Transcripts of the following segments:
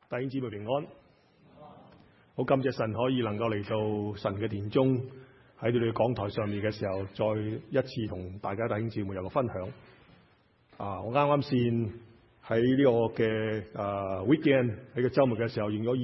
弟兄姊妹平安，好感謝神可以能夠嚟到神嘅殿中，喺你哋講台上面嘅時候，再一次同大家弟兄姊妹有個分享。我啱先喺呢個嘅weekend 喺個週末嘅時候，用咗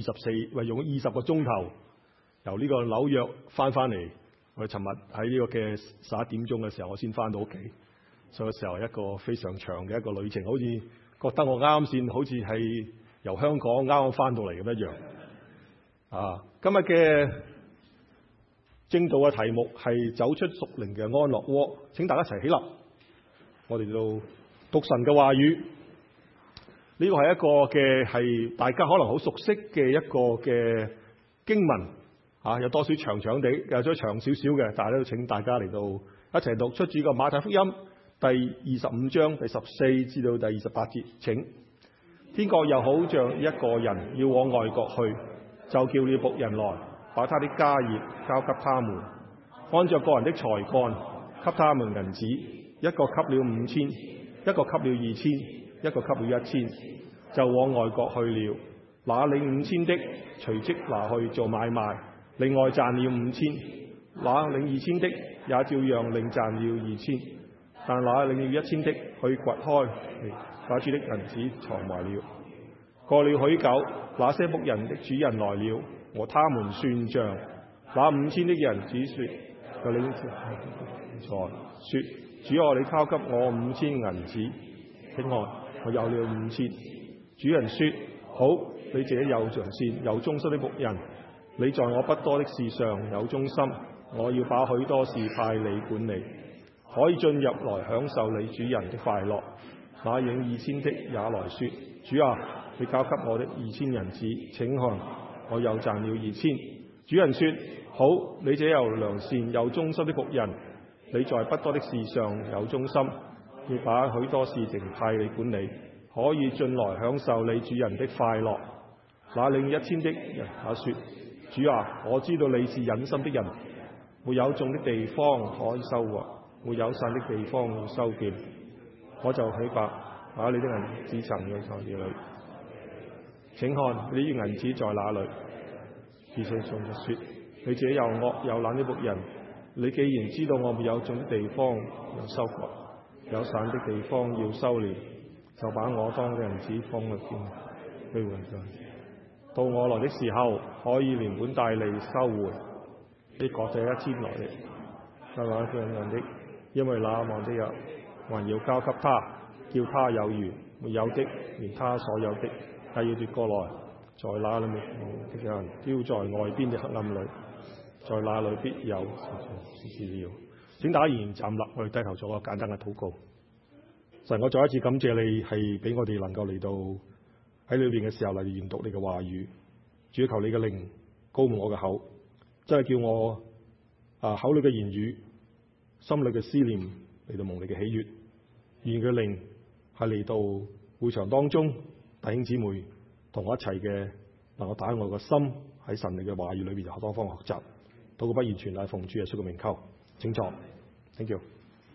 20個鐘頭由呢個紐約翻嚟。我哋尋日喺呢個嘅11點鐘嘅時候，我先翻到屋企，所以嘅時候一個非常長嘅一個旅程，好似覺得我啱先好似係由香港啱啱翻到嚟咁一樣。今日嘅正道嘅題目係走出屬靈嘅安樂窩，請大家一齊起立，我哋就讀神嘅話語。呢個係一個嘅係大家可能好熟悉嘅一個嘅經文，有多少長長地，有咗長少少嘅，但係都請大家嚟到一齊讀出自個馬太福音第25章第14至到第28節。請。天國又好像一個人要往外國去，就叫了僕人來，把他的家業交給他們，按着個人的才幹給他們銀子，一個給了5000，一個給了2000，一個給了1000，就往外國去了。那領5000的隨即拿去做買賣，另外賺了5000。那領2000的也照樣另賺了2000，但那領了1000的去掘開把主的銀子藏埋了。過了許久，那些僕人的主人來了，和他們算賬。那5000的人只說：就領財，說主啊，你交給我5000銀子，請看，我有了5000。主人說：好，你這又良善又忠心的僕人，你在我不多的事上有忠心，我要把許多事派你管理，可以進入來享受你主人的快樂。那領2000的也來說：主啊，你交給我的2000銀子，請看，我又賺了2000。主人說：好，你這又良善又忠心的僕人，你在不多的事上有忠心，要把許多事情派你管理，可以進來享受你主人的快樂。那領1000的人也說：主啊，我知道你是忍心的人，沒有種的地方可以收穫，沒有散的地方要收斂。我就起白，把你的銀子藏在財裏，請看你的銀子在哪裏？而且仲說：你這又惡又懶的僕人，你既然知道我沒有種的地方有收穫，有散的地方要收斂，就把我當嘅銀子放喺邊去換上。到我來的時候，可以連本帶利收回。你割這1000來的，那兩樣的，因為那望的人還要交給他，叫他有餘；沒有的，連他所有的也要奪過來。在那裏面的人丟在外邊的黑暗裏，在那裏必有是了。請大家仍然站立，我哋低頭做個簡單嘅禱告。神，我再一次感謝你係俾我哋能夠嚟到喺裏邊嘅時候嚟研讀你嘅話語。主，求你嘅靈膏抹我嘅口，真係叫我口裏嘅言語、心裏嘅思念嚟到蒙你嘅喜悅。願佢靈係嚟到會場當中，弟兄姊妹同我一齊嘅，能夠打開我個心喺神你嘅話語裏邊多方學習。禱告不完全乃奉主耶穌嘅名求，請坐。Thank you。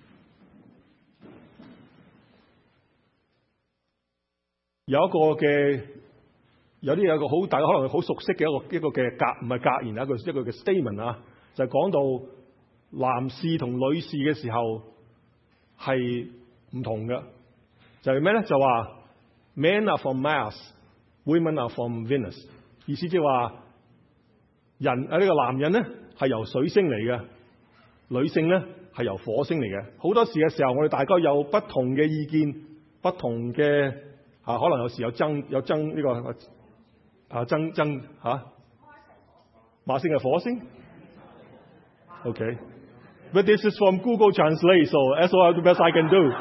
有啲有個好大家可能好熟悉嘅一個嘅唔係格言，一個嘅 statement 啊，就係講到男士同女士嘅時候係唔同嘅，就係咩咧？就話 Men are from Mars，Women are from Venus。意思即係話呢個男人咧係由水星嚟嘅，女性咧係由火星嚟嘅。好多時嘅時候，我哋大家有不同嘅意見，不同嘅可能有時有爭呢個馬星係火星。Okay，but this is from Google Translate, so that's all the best I can do.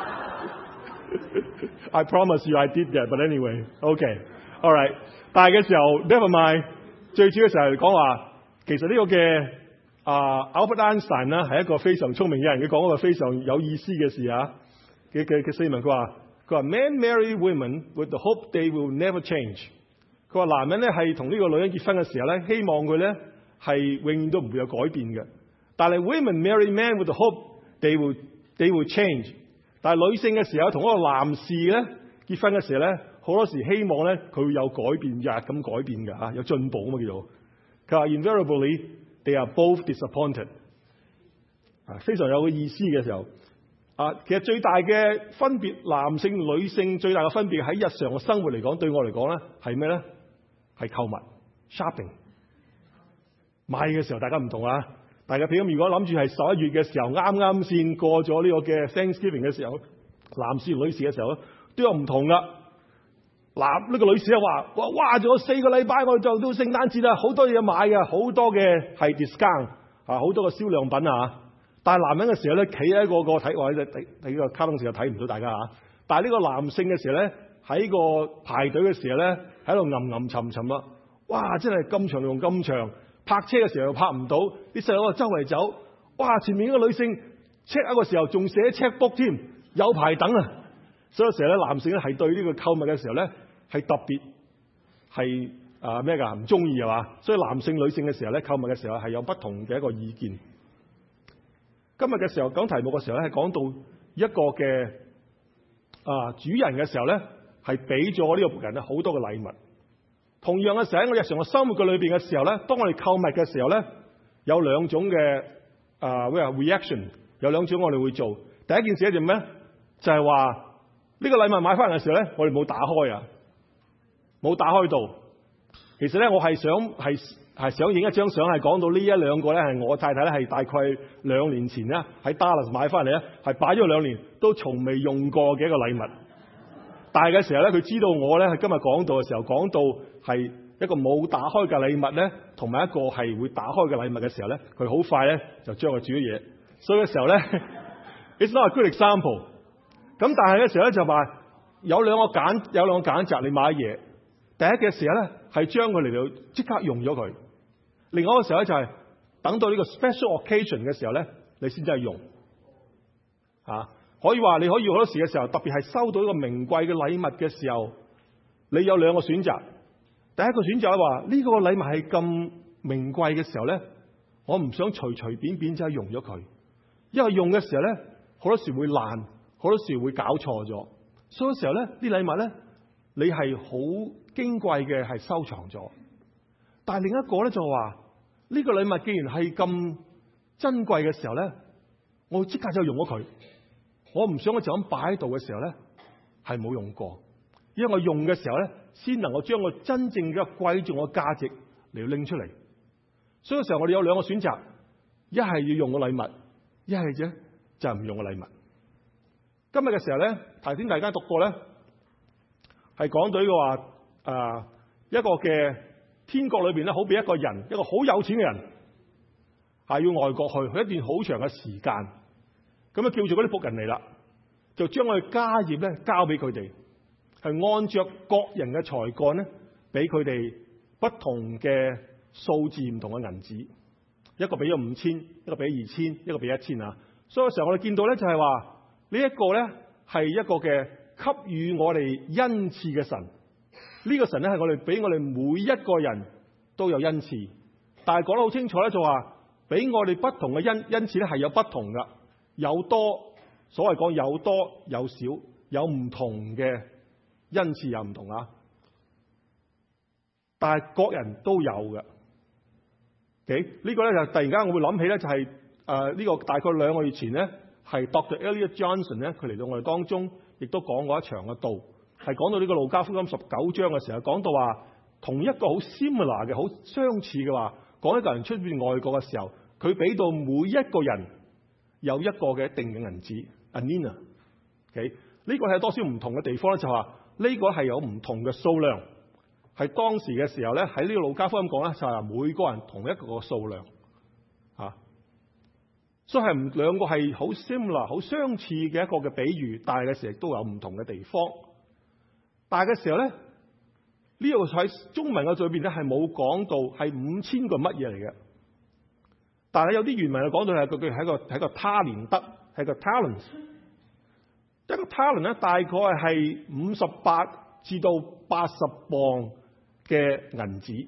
I promise you I did that, but anyway, okay, all right。但係嘅時候 ，never mind。最主要嘅時候講話，其實呢個嘅Albert Einstein 啦，係一個非常聰明嘅人，佢講一個非常有意思嘅事嘅 statement。佢話 Men marry women with the hope they will never change。佢話男人咧係同呢個女人結婚嘅時候咧，希望佢咧係永遠都唔會有改變嘅。但係 women marry men with the hope they will change。但係女性嘅時候同一個男士咧結婚嘅時候咧，好好多時希望咧佢會有改變，日咁改變嘅嚇，有進步啊嘛叫做。佢話 invariably they are both disappointed， 非常有個意思嘅時候。其實最大嘅分別，男性女性最大嘅分別喺日常嘅生活嚟講，對我嚟講咧係咩咧？係購物 shopping。買嘅時候大家唔同啊！大家譬如如果諗住係11月嘅時候，啱啱先過咗呢個嘅 Thanksgiving 嘅時候，男士女士嘅時候都有唔同噶。嗱，呢個女士啊話：哇，仲有4個禮拜我就到聖誕節啦，好多嘢買嘅，好多嘅係 discount 好多嘅銷量品啊！但係男人嘅時候咧，企喺個睇或者睇個卡通時候睇唔到大家嚇。但係呢個男性嘅時候咧，喺個排隊嘅時候咧，喺度吟沉沉啦。哇！真係咁長用咁長，泊車嘅時候又泊唔到，啲細佬周圍走。哇！前面嗰個女性 check 一個時候仲寫 check book 添，有排等啊！所以有時候咧，男性咧係對呢個購物嘅時候咧係特別係咩㗎？唔中意係嘛？所以男性女性嘅時候咧，購物嘅時候係有不同嘅一個意見。今日嘅時候講題目嘅時候咧，係講到一個嘅主人嘅時候咧，係俾咗呢個僕人咧好多嘅禮物。同樣嘅時候喺我日常嘅生活嘅裏邊嘅時候咧，當我哋購物嘅時候咧，有兩種嘅reaction， 有兩種我哋會做。第一件事咧就咩咧？就係話呢個禮物買翻嚟嘅時候咧，我哋冇打開啊，冇打開到。其實咧，我係想影一張相，係講到呢一兩個咧，係我太太咧係大概2年前咧喺 Dallas 買翻嚟咧，係擺咗2年都從未用過嘅一個禮物。但係嘅時候咧，佢知道我咧係今日講道嘅時候講到係一個冇打開嘅禮物咧，同埋一個係會打開嘅禮物嘅時候咧，佢好快咧就將佢煮咗嘢。所以嘅時候咧，it's not a good example。咁但係嘅時候咧就話有兩個揀擇，你買嘢。第一嘅時候咧係將佢嚟到即刻用咗佢。另外一個時候咧就係等到呢個 special occasion 嘅時候咧，你先至係用。可以話你可以好多時嘅時候，特別係收到一個名貴嘅禮物嘅時候，你有兩個選擇。第一個選擇係話呢個禮物係咁名貴嘅時候咧，我唔想隨隨便便就係用咗佢，因為用嘅時候咧好多時會爛，好多時會搞錯咗。所以嘅時候咧，啲禮物咧你係好矜貴嘅係收藏咗。但係另一個咧就話呢個禮物既然係咁珍貴嘅時候咧，我即刻就用咗佢。我唔想我就咁擺喺度嘅時候咧係冇用過，因為我用嘅時候咧先能夠將我真正嘅貴重嘅價值嚟拎出嚟。所以嘅時候我哋有兩個選擇，一係要用個禮物，一係啫就係唔用個禮物。今日嘅時候咧，頭先大家讀過咧係講到呢個話一個嘅天國裏邊咧，好比一個人，一個好有錢嘅人係要外國去一段好長嘅時間。咁啊，叫住嗰啲僕人嚟啦，就將佢嘅家業咧交俾佢哋，係按着各人嘅才幹咧，俾佢哋不同嘅數字唔同嘅銀紙，一個俾咗5000，一個俾2000，一個俾1000啊。所以有時候我哋見到咧就係話呢一個咧係一個嘅給予我哋恩賜嘅神。呢個神咧係我哋俾我哋每一個人都有恩賜，但係講得好清楚咧就話俾我哋不同嘅恩賜咧係有不同噶。有多，所謂講有多有少，有唔同嘅恩賜又唔同啊。但係各人都有嘅。呢個咧就突然間我會諗起咧，就係呢個大概2個月前咧，係 Dr. Elliot Johnson 咧，佢嚟到我哋當中，亦都講過一場嘅道，係講到呢個路加福音19章嘅時候，講到話同一個好 similar 嘅好相似嘅話，講一個人出邊外國嘅時候，佢俾到每一個人有一個嘅一定嘅銀紙 anina。呢個係多少唔同嘅地方咧，就話呢個係有唔同嘅數量，係當時嘅時候咧喺呢個路加福音講咧，就係每個人同一個數量所以係兩個係好 similar 好相似嘅一個嘅比喻，但係嘅時候亦都有唔同嘅地方。但係嘅時候咧，呢個喺中文嘅裏邊咧係冇講到係5000個乜嘢嚟嘅。但係有啲原文就講到係一個他連德，係個 talent。一個 talent 咧大概係58至到80磅嘅銀紙。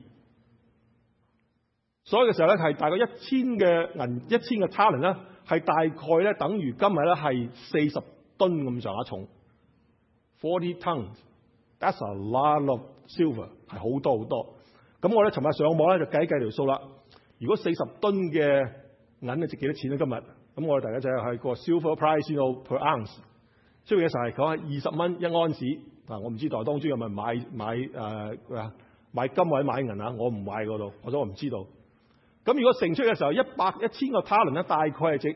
所以嘅時候咧係大概1000嘅 talent 咧係大概咧等於今日咧係40噸咁上下重，40 tons。 That's a lot of silver， 係好多好多。咁我咧尋日上網咧就計條數啦。如果40噸嘅銀咧值幾多錢咧？今日咁我哋大家就係個 silver price per ounce， 出嘅時候係講係20蚊一盎司。我唔知道當中有冇人買金或者買銀啊？我唔買嗰度，我唔知道。咁如果乘出嘅時候1000個 talent 咧，大概係值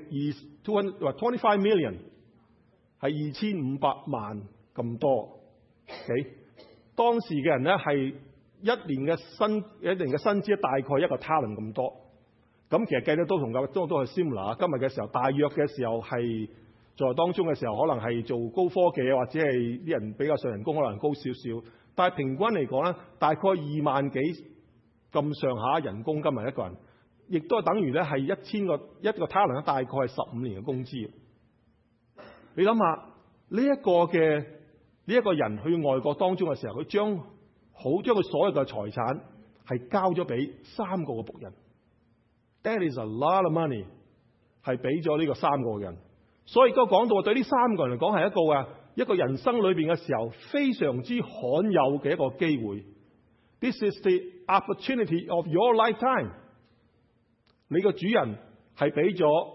25 million， 係2500萬咁多。Okay？ 當時嘅人咧係一年嘅薪資大概一個 talent 咁多。咁其實計得都係 similar。今日嘅時候，大約嘅時候係在當中嘅時候，可能係做高科技或者係啲人比較上人工可能高少少。但係平均嚟講咧，大概2萬幾咁上下人工今日一個人，亦都係等於咧係一個 talent 咧，大概係15年嘅工資。你諗下呢一個人去外國當中嘅時候，佢將佢所有嘅財產係交咗俾3個嘅僕人。That is a lot of money， 係俾咗呢個3個人。所以嗰個講到對呢3個人嚟講係一個人生裏邊嘅時候非常之罕有嘅一個機會。This is the opportunity of your lifetime。你個主人係俾咗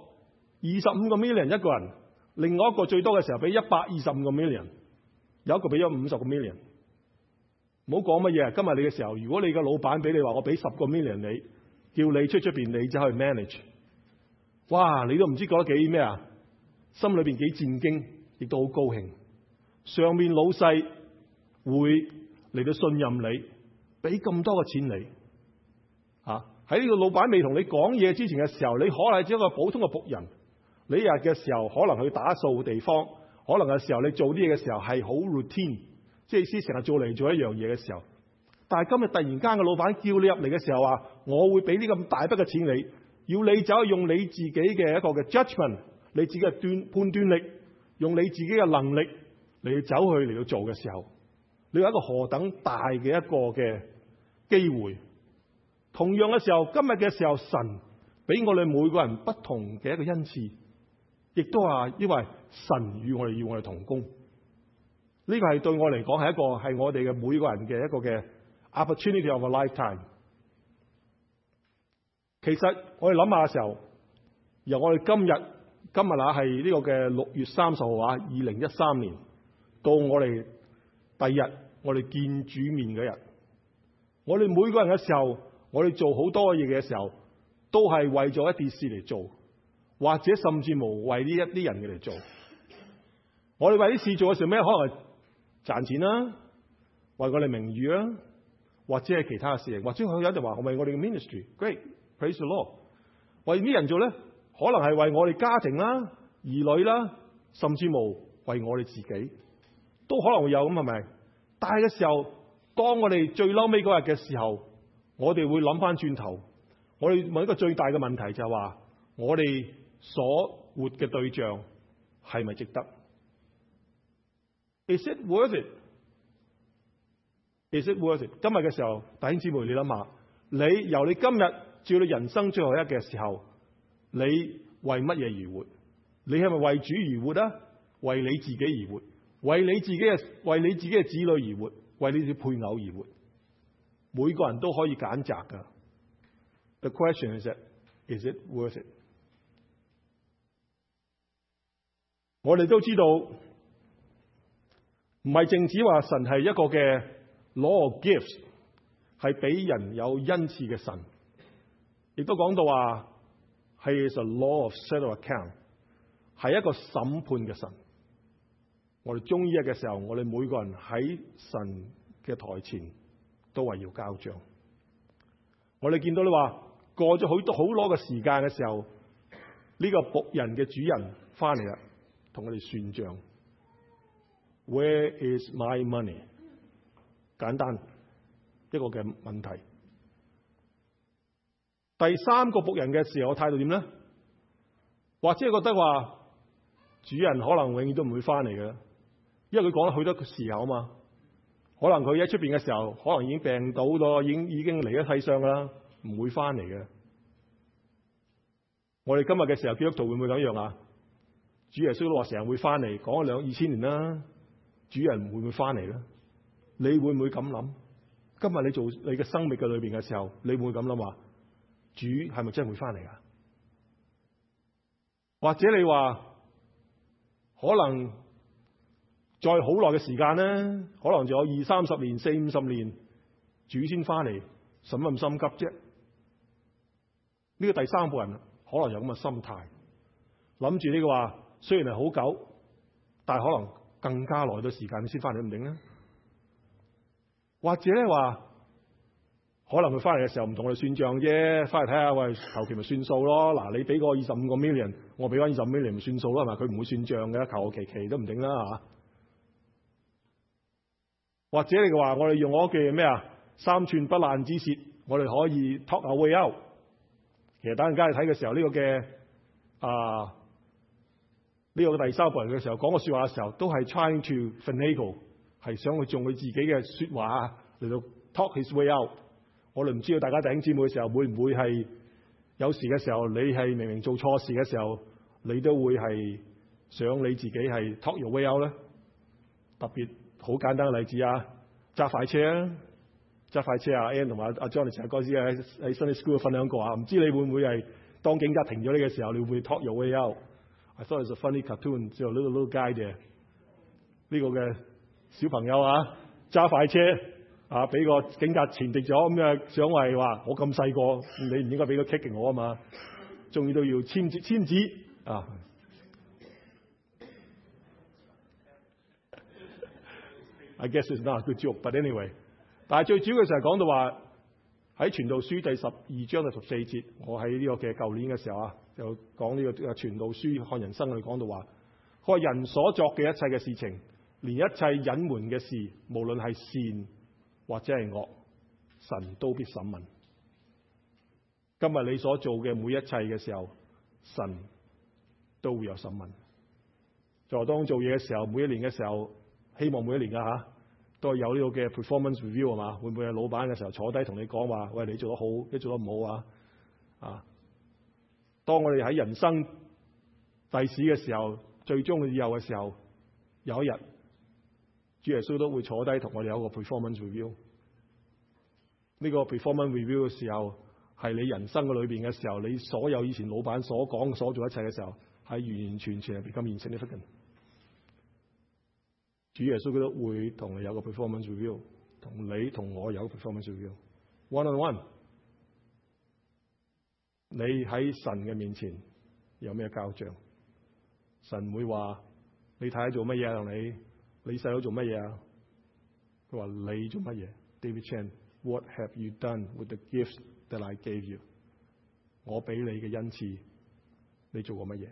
25個 million 一個人，另外一個最多嘅時候俾125個 million， 有一個俾咗50個 million。唔好講乜嘢，今日你嘅時候，如果你個老闆俾你話我俾10個 million 你，叫你出邊你就去 manage， 哇！你都唔知覺得幾咩啊？心裏邊幾戰驚，亦都好高興。上面老細會嚟到信任你，俾咁多嘅錢你。喺呢個老闆未同你講嘢之前嘅時候，你可能係只一個普通嘅僕人。你日嘅時候可能去打掃地方，可能嘅時候你做啲嘢嘅時候係好 routine， 即係意思成日做嚟做一樣嘢嘅時候。但係今日突然間嘅老闆叫你入嚟嘅時候話，我會俾呢咁大筆嘅錢你，要你走去用你自己嘅一個嘅 judgment， 你自己嘅判斷力，用你自己嘅能力嚟走去嚟到做嘅時候，你有一個何等大嘅一個嘅機會。同樣嘅時候，今日嘅時候，神俾我哋每個人不同嘅一個恩賜，亦都話因為神與我哋同工。呢個係對我嚟講係我哋嘅每個人嘅一個嘅 opportunity of a lifetime。其實我哋諗下嘅時候，由我哋今日係呢個嘅6月30號2013年，到我哋第日我哋見主面嗰日，我哋每個人嘅時候，我哋做好多嘢嘅時候，都係為咗一啲事嚟做，或者甚至無為呢一啲人嘅嚟做。我哋為啲事做嘅時候咩？可能係賺錢啦，為我哋名譽啦，或者係其他嘅事情，或者佢有就話為我哋嘅 ministry，great，praise the Lord。為啲人做咧，可能係為我哋家庭啦、兒女啦，甚至無為我哋自己，都可能會有咁，係咪？但係嘅時候，當我哋最嬲尾嗰日嘅時候，我哋會諗翻轉頭，我哋問一個最大嘅問題就係話，我哋所活嘅對象係咪值得 ？Is it worth it？ Is it worth it？ 今日嘅時候，弟兄姊妹，你諗下，你由你今日至到你人生最後一嘅時候，你為乜嘢而活？你係咪為主而活啊？為你自己而活？為你自己嘅子女而活？為你嘅配偶而活？每個人都可以揀擇噶。The question is it worth it？ 我哋都知道，唔係淨止話神係一個嘅 law of gifts， 係俾人有恩賜嘅神，亦都講到話係 a law of settle account， 係一個審判嘅神。我哋終於嘅時候，我哋每個人喺神嘅台前都係要交賬。我哋見到你話過咗好多嘅時間嘅時候，呢個僕人嘅主人翻嚟啦，同我哋算賬。Where is my money？ 簡單一個嘅問題。第3個僕人嘅時候，態度點咧？或者覺得話主人可能永遠都唔會翻嚟嘅，因為佢講咗好多時候啊嘛。可能佢喺出邊嘅時候，可能已經病倒咗，已經離咗世上啦，唔會翻嚟嘅。我哋今日嘅時候，基督徒會唔會咁樣啊？主耶穌都話成日會翻嚟，講咗2000年啦，主人會唔會翻嚟咧？ 你會唔會咁諗？今日你做你嘅生命嘅裏邊嘅時候，你會唔會咁諗話？主係咪真係會翻嚟啊？或者你話可能再好耐嘅時間咧，可能仲有20-30年、40-50年，主先翻嚟，使乜咁心急啫？呢個第三部分可能有咁嘅心態，諗住呢個話雖然係好久，但係可能更加耐嘅時間先翻嚟唔定咧。或者咧話，可能佢翻嚟嘅時候唔同我哋算賬啫，翻嚟睇下，喂，求其咪算數咯。嗱，你俾個25個 million， 我俾翻25 million 咪算數咯，係咪？佢唔會算賬嘅，求其其都唔定啦嚇。或者你話，我哋用我嘅咩啊，3寸不爛之舌，我哋可以 talk our way out。其實等陣間你睇嘅時候，呢個嘅呢個第三部人嘅時候講個説話嘅時候，都係 trying to finagle， 係想去用佢自己嘅説話嚟到 talk his way out。我哋唔知道大家弟兄姊妹嘅時候會唔會係有時嘅時候，你係明明做錯事嘅時候，你都會係想你自己係 talk your way out 咧？特別好簡單嘅例子啊，揸快車啊！揸快車啊 Ann 同埋阿 Johnny 成日嗰時喺 Sunday School 分享過啊，唔知你會唔會係當警察停咗你嘅時候，你會唔會 talk your way out？I thought it's a funny cartoon， 只有 little guy 嘅呢個嘅小朋友啊，揸快車啊，俾個警察前敵咗咁啊，想話我咁細個，你唔應該俾個 kicking 我啊嘛，終於都要簽字啊！I guess it's not a good joke，but anyway。但係最主要嘅就係講到話喺傳道書第12章第14節，我喺呢個嘅舊年嘅時候啊，就講呢個傳道書看人生，我哋講到話，佢話人所作嘅一切嘅事情，連一切隱瞞嘅事，無論係善或者係惡，神都必審問。今日你所做嘅每一切嘅時候，神都會有審問。在當做嘢嘅時候，每一年嘅時候，希望每一年㗎都係有呢個嘅 performance review 係嘛？會唔會係老闆嘅時候坐低同你講話，喂，你做得好，你做得唔好啊？當我哋喺人生第史嘅時候，最終以後嘅時候，有一日主耶穌都會坐低同我哋有一個 performance review。呢個 performance review 嘅時候，係你人生嘅裏邊嘅時候，你所有以前老闆所講所做一切嘅時候，係完完全全係 become insignificant。主耶穌都會同你有個 performance review， 同你同我有個 performance review，one on one。你喺神嘅面前有咩交賬？神會話你睇下做乜嘢啊？你細佬做乜嘢啊？佢話你做乜嘢 ？David Chan，what have you done with the gifts that I gave you？ 我俾你嘅恩賜，你做過乜嘢？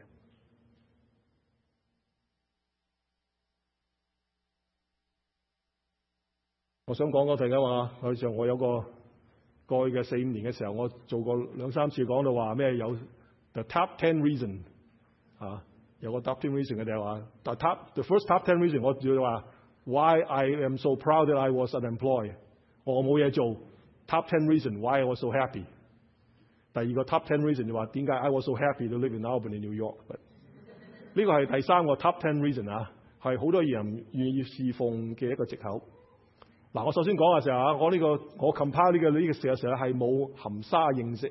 我想講嗰陣嘅話，好似我有個過去嘅4-5年嘅時候，我做過2-3次講到話咩有 the top 10 reason 有個 top 10 reason 嘅就係話 the first top 10 reason 我就話 why I am so proud that I was unemployed， 我冇嘢做 top 10 reason why I was so happy。第二個 top 10 reason 就話點解 I was so happy to live in Albany New York。呢個係第三個 top 10 reason 係好多人願意侍奉嘅一個藉口。嗱，我首先講嘅時候我compile 呢個時候係冇含沙影射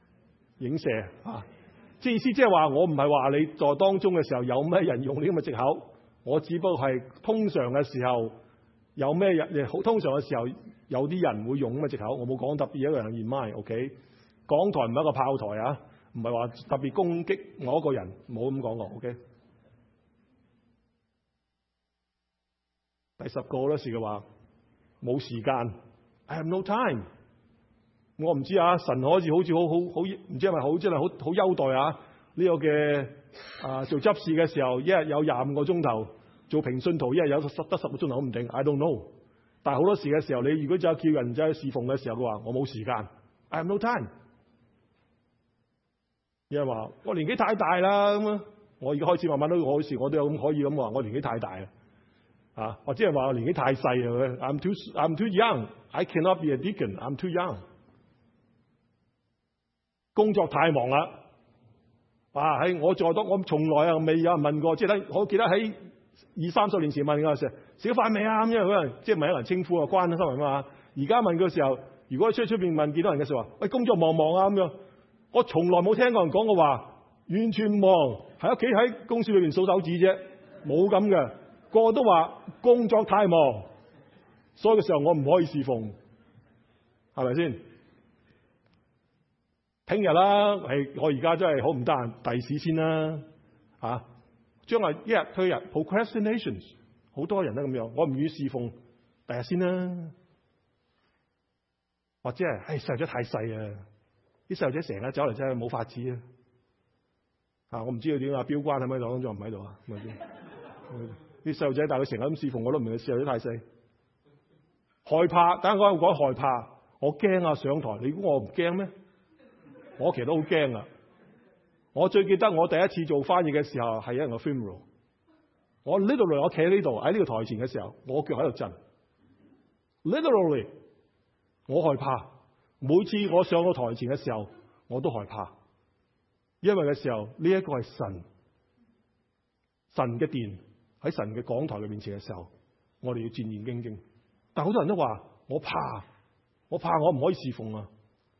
即係意思即係話我唔係話你在當中嘅時候有咩人用呢咁嘅藉口，我只不過係通常嘅時候有咩人，通常嘅時候有啲人會用咁嘅藉口，我冇講特別一個人 in mind，OK？ 講台唔係一個炮台唔係話特別攻擊我一個人，冇咁講過 ，OK？ 第10個嗰時嘅話。冇時間 ，I have no time。我唔知神好似好唔知係咪好真係好優待呢個嘅做執事嘅時候，一日有25個鐘頭，做平信徒一日有得10個鐘頭，我唔定 ，I don't know。但係好多時嘅時候，你如果就叫人走去侍奉嘅時候，佢話我冇時間 ，I have no time。有人話我年紀太大啦咁啊，我而家開始慢慢都好時，我都有咁可以咁話，我年紀太大啦。或者係話我年紀太細 I'm too young. I cannot be a deacon. I'm too young. 工作太忙啦。喺我從來未有人問過，即係我記得喺 20-30年前問嗰陣時，食咗飯未啊？咁因為可能即係問一個人稱呼啊，關心人嘛。而家問嘅時候，如果出邊問見到人嘅時候話，喂，工作忙唔忙啊？咁樣，我從來冇聽過人講過話，完全唔忙，喺屋企喺公司裏邊數手指啫，冇咁嘅。個個都話工作太忙，所以嘅時候我唔可以侍奉，係咪先？聽日啦，我而家真係好唔得閒，第時先啦，將來一日推日 procrastinations， 好多人都咁樣，我唔願意侍奉，第日先啦。或者係細路仔太細啊，啲細路仔成日走嚟走去冇法子啊！我唔知道點啊，標關喺咪度？仲唔喺度啊？啲細路仔但係佢成日咁侍奉，我都唔明，細路仔太細，害怕。等陣我講害怕，我驚啊！上台，你估我唔驚咩？我其實都好驚啊！我最記得我第一次做翻譯嘅時候係一個 funeral， 我 literally 我企喺呢度喺呢個台前嘅時候，我腳喺度震 ，literally 我害怕。每次我上到台前嘅時候，我都害怕，因為嘅時候呢一個係神嘅殿，喺神嘅講台嘅面前嘅時候，我哋要戰戰兢兢。但好多人都話我怕，我唔可以侍奉啊！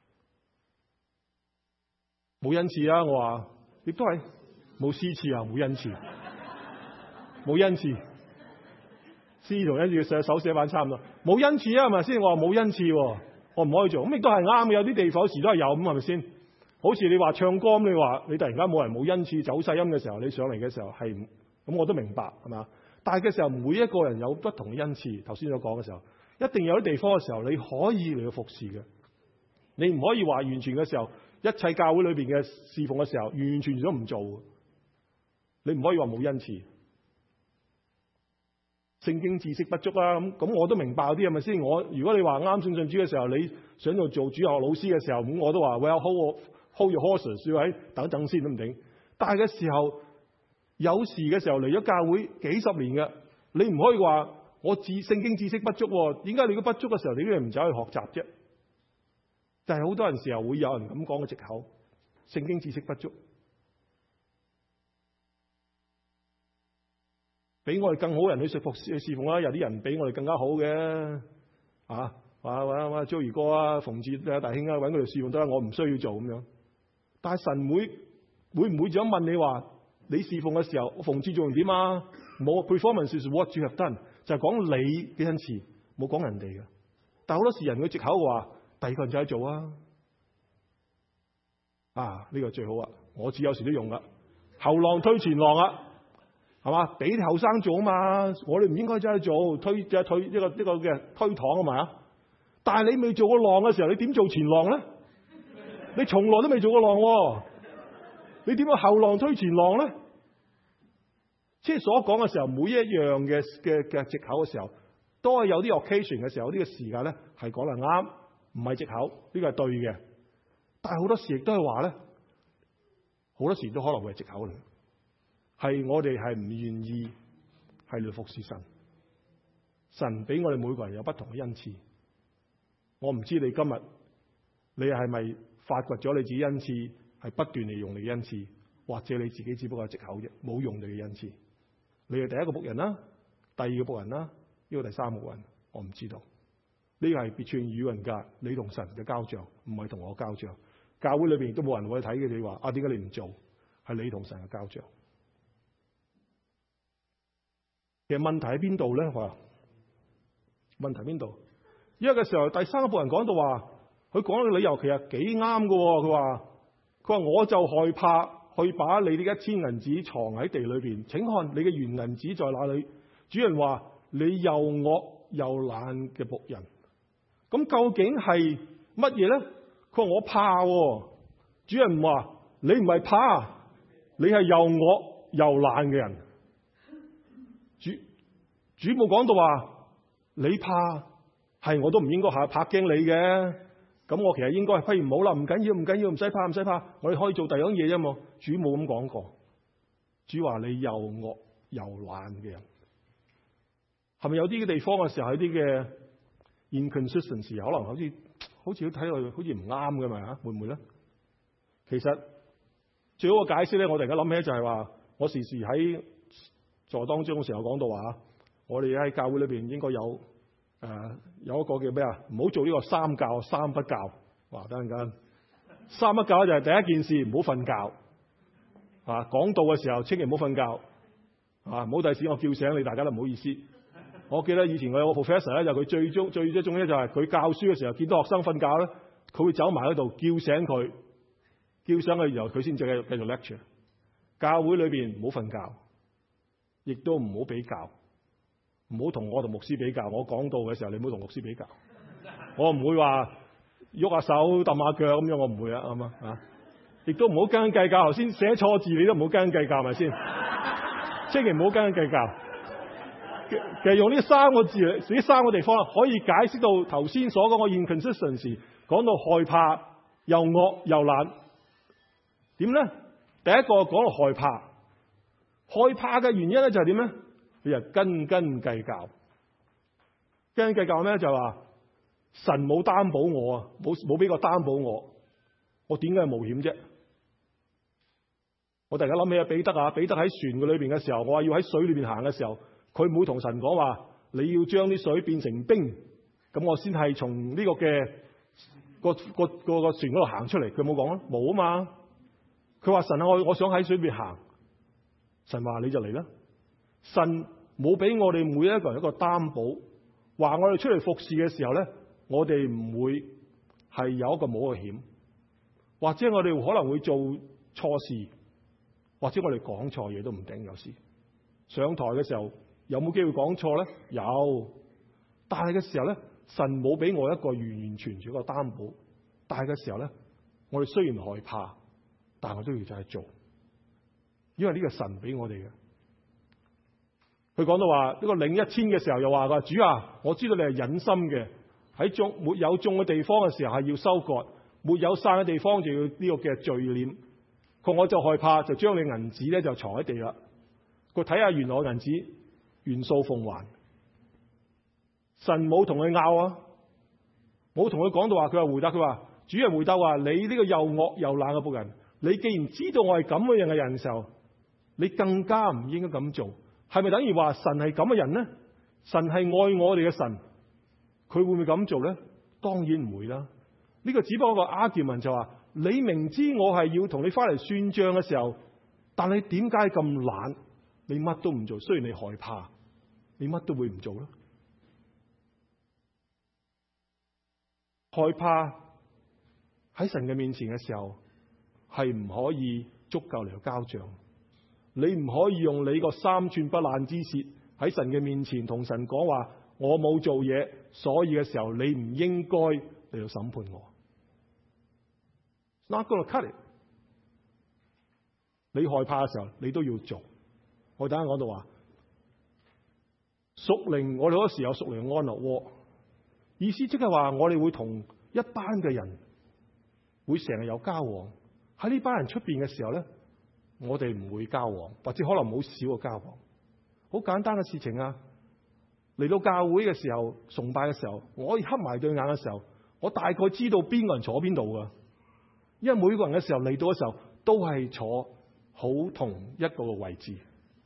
冇恩賜啊！我話亦都係冇施賜啊！冇恩賜，冇恩賜，施同恩賜嘅手寫板差唔多，冇恩賜啊，係咪先？我話冇恩賜，我唔可以做，咁亦都係啱嘅。有啲地方有時都係有咁，係咪先？好似你話唱歌咁，你話你突然間冇人冇恩賜走細音嘅時候，你上嚟嘅時候係咁，我都明白係嘛？但係嘅時候，每一個人有不同嘅恩賜。頭先所講嘅時候，一定有啲地方嘅時候，你可以嚟到服侍嘅，你唔可以話完全嘅時候。一切教會裏邊嘅侍奉嘅時候，完全都唔做。你唔可以話冇恩賜，聖經知識不足啊！咁我都明白啲係咪先？如果你話啱信主嘅時候，你想做主學老師嘅時候，咁我都話 well hold your horses， 要喺等等先都唔定。但係嘅時候，有時嘅時候嚟咗教會幾十年嘅，你唔可以話我聖經知識不足。點解你如果不足嘅時候，你都唔走去學習啫？但係好多人時候會有人咁講嘅藉口，聖經知識不足，比我哋更好人去侍奉啦。有啲人比我哋更加好嘅，話周瑜哥啊、馮志啊、大兄啊，搵佢哋侍奉得啦，我唔需要做咁樣。但係神會唔會想問你話，你侍奉嘅時候，馮志做完點啊？冇 performance is what you have done， 就係講你嘅恩賜，冇講人哋嘅。但係好多時人嘅藉口話。第二個人就喺做呢個最好啊！我自己有時都用噶，後浪推前浪啊，係嘛？俾啲後生做啊嘛，我哋唔應該真係做推呢個嘅推搪啊嘛。但係你未做過浪嘅時候，你點做前浪咧？你從來都未做過浪，你點樣後浪推前浪咧？即係所講嘅時候，每一樣嘅藉口嘅時候，都係有啲 occasion 嘅時候，呢個時間咧係講得啱。唔係藉口，呢個係對嘅。但係好多時亦都係話咧，好多時都可能會係藉口嚟。係我哋係唔願意係嚟服侍神。神俾我哋每個人有不同嘅恩賜。我唔知你今日你係咪發掘咗你自己恩賜，係不斷利用你嘅恩賜，或者你自己只不過係藉口啫，冇用你嘅恩賜。你係第一個僕人啦，第二個僕人啦，呢個第三個僕人，我唔知道。呢個係between you and God，你同神嘅交賬，唔係同我交賬。教會裏邊亦都冇人會睇嘅。你話點解你唔做？係你同神嘅交賬。其實問題喺邊度咧？問題邊度？因為嘅時候，第三個僕人講到話，佢講嘅理由其實幾啱嘅。佢話我就害怕去把你啲1000銀子藏喺地裏邊，請看你嘅原銀子在哪裏？主人話：你又惡又懶嘅僕人。咁究竟係乜嘢咧？佢話我怕。主人話：你唔係怕，你係又惡又懶嘅人。主冇講到話你怕，係我都唔應該怕驚你嘅。咁我其實應該係不如唔好啦，唔緊要，唔使怕，我哋可以做第二樣嘢啫嘛。主冇咁講過。主話你又惡又懶嘅人，係咪有啲嘅地方嘅時候，有啲嘅inconsistency， 可能好似睇落好似唔啱嘅嘛？會唔會咧？其實最好嘅解釋咧，我突然間諗起就係話，我時時喺在當中嘅時候講到話，我哋喺教會裏邊應該有一個叫咩啊？唔好做呢個三教三不教。哇！等陣間三不教就係第一件事，唔好瞓覺。講道嘅時候千祈唔好瞓覺。唔好第時我叫醒你，大家都唔好意思。我記得以前我有個 professor 咧，就佢最一種咧就係佢教書嘅時候見到學生瞓覺咧，佢會走埋喺度叫醒佢，然後佢先至繼續 lecture。教會裏邊唔好瞓覺，亦都唔好比較，唔好同我同牧師比較。我講道嘅時候，你唔好同牧師比較。我唔會話喐下手揼下腳咁樣，我唔會啊，啱啊。亦都唔好斤斤計較。頭先寫錯字，你都唔好斤斤計較，係咪先？千祈唔好斤斤計較。其實用呢三個字，呢三個地方可以解釋到頭先所講嘅 inconsistency， 講到害怕又惡又懶。點咧？第一個講到害怕，害怕嘅原因咧就係點咧？佢就斤斤計較。斤斤計較咩？就係話神冇擔保我啊，冇俾個擔保我點解冒險啫？我突然間諗起彼得喺船嘅裏邊嘅時候，我話要喺水裏邊行嘅時候，佢唔會同神講話，你要將啲水變成冰，咁我先係從呢個嘅個船嗰度行出嚟。佢冇講啊，冇啊嘛。佢話神啊，我想喺水邊行。神話你就嚟啦。神冇俾我哋每一個人一個擔保，話我哋出嚟服侍嘅時候咧，我哋唔會係有一個冒嘅險，或者我哋可能會做錯事，或者我哋講錯嘢都唔定。有時上台嘅時候有冇機會講錯咧？有，但係嘅時候咧，神冇俾我一個完完全全一個擔保。但係嘅時候咧，我哋雖然害怕，但係我都要就係做，因為呢個神俾我哋嘅。佢講到話呢個領1000嘅時候，又話主啊，我知道你係忍心嘅，喺沒有種嘅地方嘅時候係要收割，沒有散嘅地方就要呢個嘅聚斂。我就害怕，就將你銀紙咧就藏喺地啦。佢睇下原來銀紙原數奉還。神冇同佢拗啊，冇同佢講到話，佢話回答佢話，主人回答話，你呢個又惡又懶嘅僕人，你既然知道我係咁嘅樣嘅人嘅時候，你更加唔應該咁做。係咪等於話神係咁嘅人呢？神係愛我哋嘅神，佢會唔會咁做咧？當然唔會啦。呢個只不過個 argument 就話，你明知我係要同你翻嚟算賬嘅時候，但你點解咁懶？你乜都唔做，雖然你害怕，你乜都會唔做啦。害怕喺神嘅面前嘅時候，係唔可以足夠嚟交賬。你唔可以用你個3寸不爛之舌喺神嘅面前同神講話，我冇做嘢，所以嘅時候你唔應該嚟到審判我。Not gonna cut it。你害怕嘅時候，你都要做。我等陣講到話，屬靈，我哋嗰時有屬靈安樂窩，意思即係話我哋會同一班嘅人會成日有交往。喺呢班人出邊嘅時候咧，我哋唔會交往，或者可能好少嘅交往。好簡單嘅事情啊！嚟到教會嘅時候，崇拜嘅時候，我可以黑埋對眼嘅時候，我大概知道邊個人坐邊度噶。因為每個人嘅時候嚟到嘅時候，都係坐好同一個嘅位置。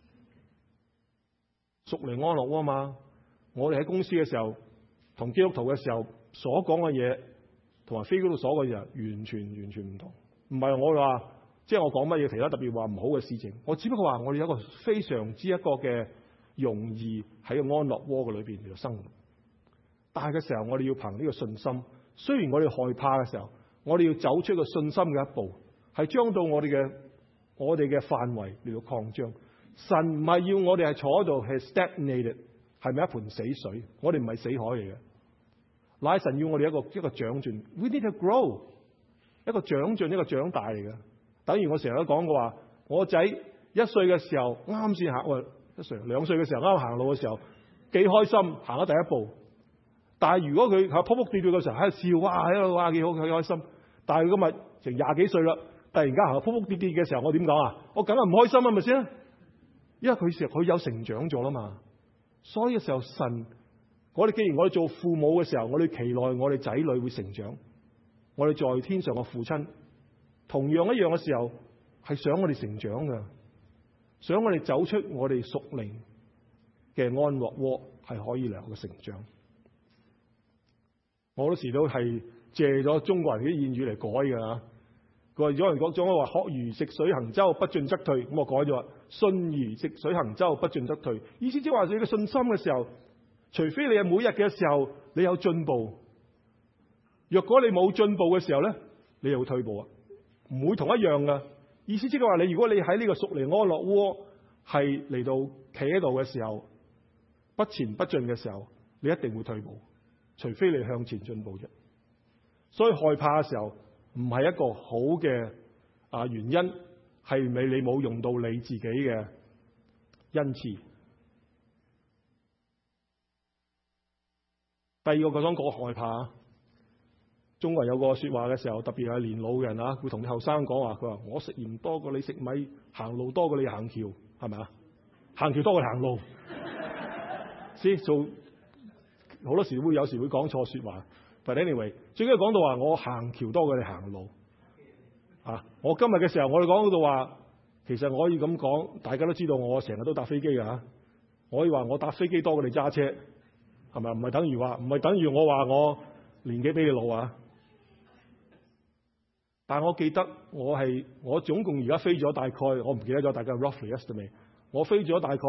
屬靈安樂窩嘛，我哋喺公司嘅時候，同基督徒嘅時候所講嘅嘢，同埋非基督徒所講嘅嘢，完全唔同。唔係我話，即係我講乜嘢，其他特別話唔好嘅事情。我只不過話我哋有一個非常之一個嘅容易喺個安樂窩嘅裏邊嚟到生活。但係嘅時候，我哋要憑呢個信心。雖然我哋害怕嘅時候，我哋要走出一個信心嘅一步，係將到我哋嘅範圍嚟到擴張。神唔係要我哋係坐喺度係 stagnated， 係咪一盆死水？我哋唔係死海嚟嘅。乃神要我哋一個長進。We need to grow， 一個長進，一個長大嚟嘅。等於我成日都講過話，我仔1歲嘅時候啱先行，1歲2歲嘅時候啱行路嘅時候，幾開心，行咗第一步。但係如果佢係撲撲跌跌嘅時候喺度笑，哇喺度哇幾好，幾開心。但係今日成20幾歲啦，突然間行撲撲跌跌嘅時候，我點講啊？我梗係唔開心啊，咪先？因為佢有成長咗啦嘛。所以嘅時候，神，既然我哋做父母嘅時候，我哋期待我哋仔女會成長。我哋在天上嘅父親，同樣一樣嘅時候，係想我哋成長嘅。 想我哋走出我哋屬靈嘅安樂窩，係可以良好嘅成長。我好多時都係借咗中國人啲諺語嚟改㗎。佢話有人講咗話，學如食水行舟，不進則退。咁我改咗話，信如食水行舟，不進則退。意思即係話，你嘅信心嘅時候，除非你係每日嘅時候你有進步，若果你冇進步嘅時候咧，你又會退步啊，唔會同一樣噶。意思即係話，你如果你喺呢個屬靈安樂窩係嚟到企喺度嘅時候，不前不進嘅時候，你一定會退步，除非你向前進步啫。所以害怕嘅時候，唔係一個好嘅原因，係咪你冇用到你自己嘅恩賜？第二個我想講害怕。中國人有個說話嘅時候，特別係年老嘅人啊，會同啲後生講話，佢話我食鹽多過你食米，行路多過你行橋，係咪啊？行橋多過你行路，先做好多時會有時會講錯說話。But anyway， 最緊要講到話我行橋多過你行路啊！我今日嘅時候，我哋講到話，其實我可以咁講，大家都知道我成日都搭飛機㗎嚇。我可以話我搭飛機多過你揸車，係咪？唔係等於我話我年紀比你老啊！但我記得我總共而家飛咗大概，我唔記得咗，大概 roughly estimate， 我飛咗大概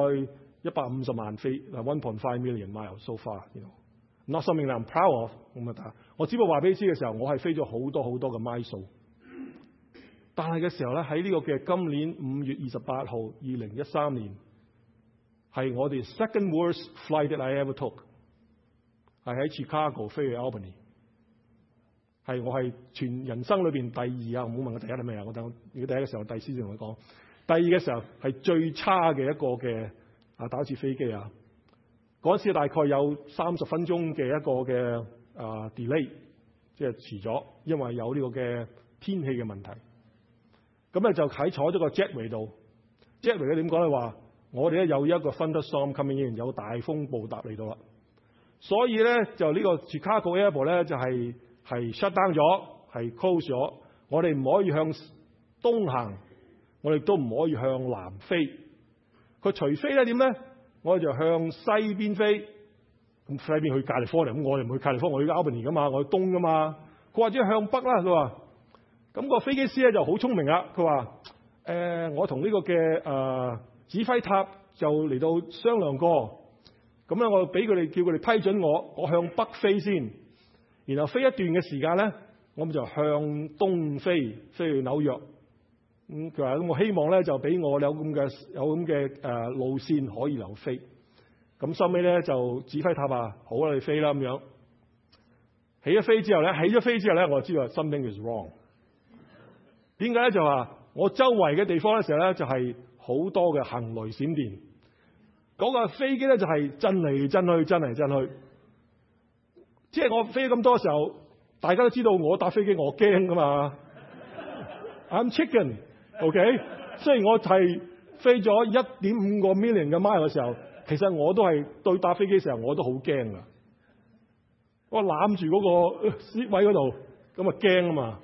150萬飛，1.5 million miles so far，you know，not something that I'm proud of。我只不過話俾你知嘅時候，我係飛咗好多好多嘅 mile 數。但係嘅時候咧，喺呢個嘅今年5月28號，2013年，係我哋 second worst flight that I ever took， 係喺 Chicago 飛去 Albany。係我係全人生裏邊第二啊！唔好問我第一係咩啊！我等如果第一嘅時候，第四先同佢講。第二嘅時候係最差嘅一個嘅打一次飛機啊！嗰陣時大概有30分鐘嘅一個嘅delay， 即係遲咗，因為有呢個嘅天氣嘅問題。咁咧就喺坐咗個 jetway 度 ，jetway 咧點講咧？話我哋咧有一個 thunderstorm coming in， 有大風暴達嚟到啦。所以咧就呢個 Chicago Airport 咧就係 shut down 咗，係 close 咗。我哋唔可以向東行，我哋都唔可以向南飛。佢除非咧點咧，我哋就向西邊飛。咁西邊去加利福尼，咁我哋唔去加利福尼，我去 Albany 噶嘛，我去東噶嘛。佢或者向北啦，佢話。咁個飛機師咧就好聰明啦，佢話：我同呢個嘅指揮塔就嚟到商量過，咁咧我俾佢哋叫佢哋批准我向北飛先，然後飛一段嘅時間咧，我就向東飛去紐約。佢話：咁我希望咧就俾我有咁嘅路線可以留飛。咁收尾咧就指揮塔話：好啦，你飛啦咁樣。起咗飛之後咧，我就知道 something is wrong。點解咧？就話我周圍嘅地方嘅時候咧，就係好多嘅行雷閃電。嗰個飛機咧就係震嚟震去，震嚟震去。即係我飛咁多嘅時候，大家都知道我搭飛機我驚噶嘛。I'm chicken，OK？雖然我係飛咗1.5個 million 嘅 mile 嘅時候，其實我都係對搭飛機嘅時候我都好驚噶。我攬住嗰個 seat 位嗰度，咁啊驚啊嘛。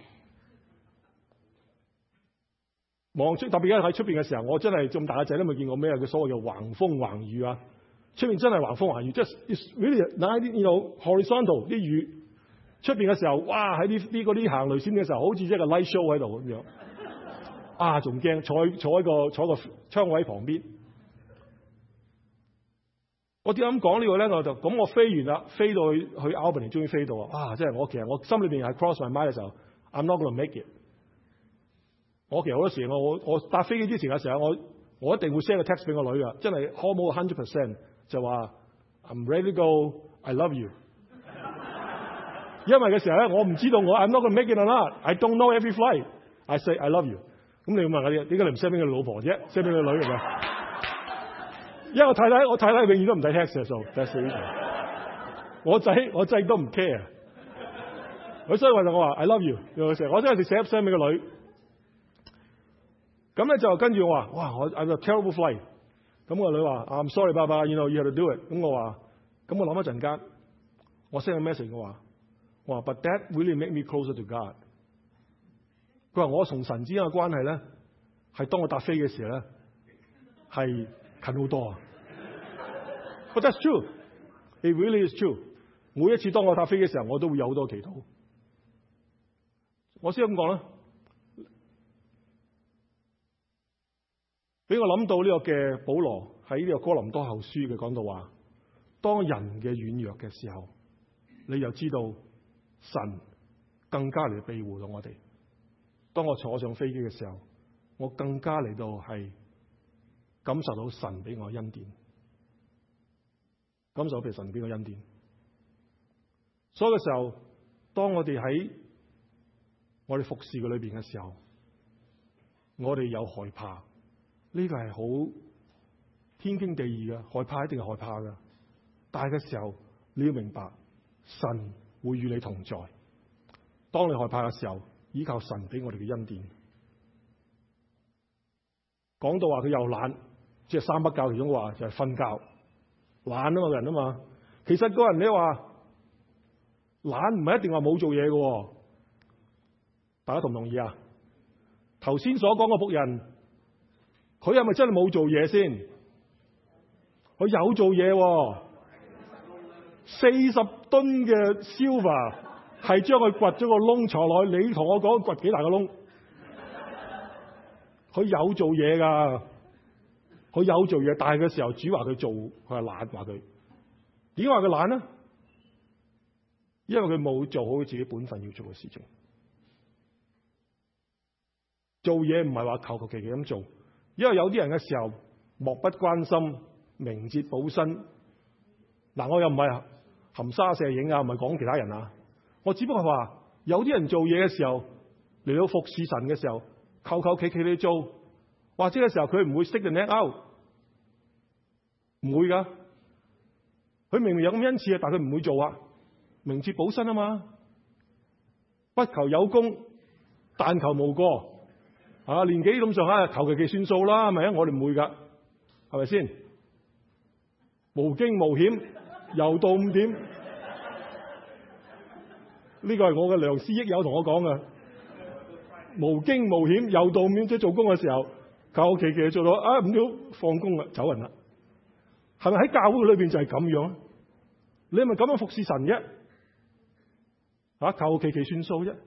望出特別喺出邊嘅時候，我真係咁大個仔都未見過咩叫所謂嘅橫風橫雨啊！出邊真係橫風橫雨，即係 really horizontal 啲雨。出邊嘅時候，哇！喺啲行雷閃嘅時候，好似一個 light show 喺度咁樣。啊，仲驚！坐喺個窗位旁邊。我點解咁講呢個咧？我就咁我飛完啦，飛到去 Albany， 終於飛到啊！哇！即係其實我心裏邊係 cross my mind 嘅時候 ，I'm not gonna make it。我其實好多時我搭飛機之前嘅時候，我一定會 send 個 text 俾我女㗎，真係 almost 100% 就話 I'm ready to go, I love you。因為嘅時候咧，我唔知道I'm not gonna make it or not, I don't know every flight. I say I love you。咁你要問我點解你唔 send 俾佢老婆啫 ？send 俾佢女係咪？因為我太太永遠都唔睇 text 嘅數 ，that's the reason。我仔都唔 care。所以我話 I love you。我真係寫 send 俾個女。咁咧就跟住我話：哇！我 I'm a terrible flight。咁個女話：I'm sorry， 爸爸，you have to do it。咁我話：咁我諗一陣間，我 send 個 message 我話：But that really make me closer to God。佢話我同神之間嘅關係咧，係當我搭飛嘅時候咧， 係近好多啊。But that's true. It really is true. 每一次當我搭飛機嘅時候，我都會有好多祈禱。我先咁講啦，俾我諗到呢個嘅保羅喺呢個哥林多後書嘅講到話，當人嘅軟弱嘅時候，你就知道神更加嚟庇護到我哋。當我坐上飛機嘅時候，我更加嚟到係感受到神俾我恩典，感受到神俾我恩典。所以嘅時候，當我哋喺我哋服侍嘅裏邊嘅時候，我哋有害怕，呢個係好天經地義嘅，害怕一定係害怕嘅。但係嘅時候，你要明白，神會與你同在。當你害怕嘅時候，依靠神俾我哋嘅恩典。講到話佢又懶，即係三不教其中話就係瞓覺，懶啊嘛，個人啊嘛。其實個人你話懶唔係一定話冇做嘢嘅，大家同唔同意啊？頭先所講個僕人，佢係咪真係冇做嘢先？佢有做嘢，40噸嘅 silver 係將佢掘咗個窿坐落去。你同我講掘幾大個窿？佢有做嘢噶，佢有做嘢，但係嘅時候主話佢做，佢係懶，話佢點解話佢懶呢？因為佢冇做好佢自己本分要做嘅事情。做嘢唔係話求求其其咁做，因為有啲人嘅時候漠不關心，明哲保身。嗱，我又唔係含沙射影啊，唔係講其他人啊，我只不過話有啲人做嘢嘅時候嚟到服侍神嘅時候，求求其其你做，或者嘅時候佢唔會 stick the neck out，唔會噶。佢明明有咁恩賜啊，但係佢唔會做啊，明哲保身啊嘛，不求有功，但求無過。啊，年紀咁上下，求其其算數啦，係咪啊？我哋唔會噶，係咪先？無驚無險，游到5點，呢個係我嘅良師益友同我講嘅。無驚無險，游到5點，即係做工嘅時候，求其其做到啊5點放工啦，走人啦。係咪喺教會裏邊就係咁樣？你係咪咁樣服侍神啫？啊，求其其算數啫。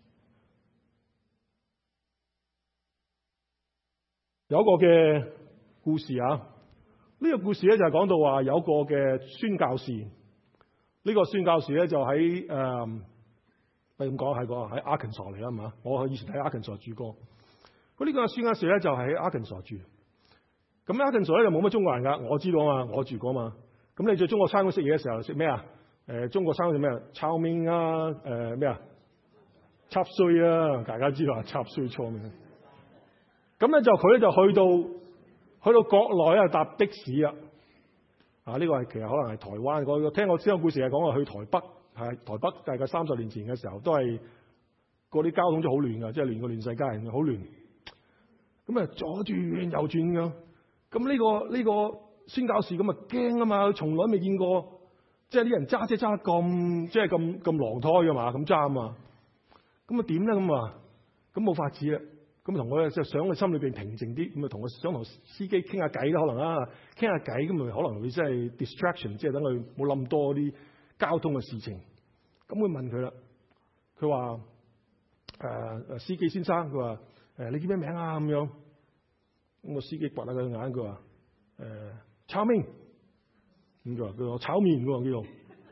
有一個嘅故事啊，呢個故事咧就係講到話有一個嘅宣教士，呢個宣教士咧就喺不如咁講係個喺阿肯索嚟啦嘛，我以前喺阿肯索住過。佢呢個宣教士咧就喺阿肯索住，咁阿肯索咧就冇乜中國人噶，我知道啊嘛，我住過嘛。咁你在中國餐館食嘢嘅時候食咩啊？中國餐館食咩？炒麵啊，咩啊？插碎啊，大家知道啊，插碎錯麵。咁咧就佢咧就去到國內啊搭的士啊，呢個係其實可能係台灣。我聽我先個故事係講話去台北，係台北大概30年前嘅時候，都係嗰啲交通都好亂㗎，即係亂過亂世佳人，好亂。咁啊左轉右轉㗎。咁呢個宣教士咁啊驚啊嘛，佢從來未見過，即係啲人揸車揸得咁即係咁狼胎㗎嘛，咁揸啊嘛。咁啊點咧咁啊？咁冇法子啦。咁同我就想佢心裏邊平靜啲，咁啊想同司機傾下偈啦，可能啊傾下偈，咁咪可能會真係 distraction， 即係等佢冇諗多啲交通嘅事情。咁佢問佢啦，佢話司機先生，佢話你叫咩名啊咁樣？咁個司機掘下佢眼，佢話炒麵。咁佢話炒麵喎叫做。